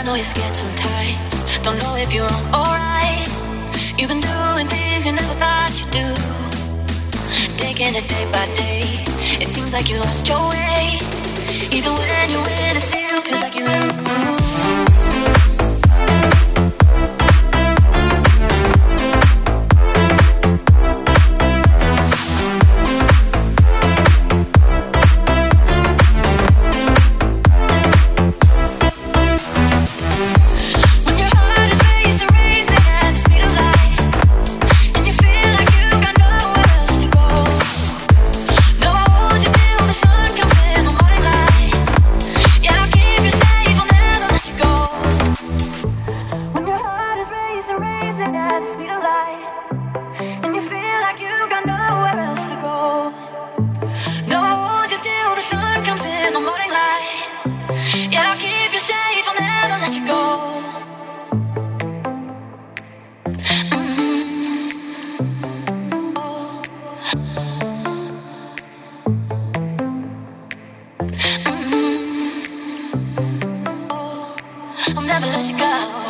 know you're scared sometimes. Don't know if you're wrong or right. You've been doing things you never thought you'd do. Taking it day by day. It seems like you lost your way. Even when you win, it still feels like you lose. I'll never let you go.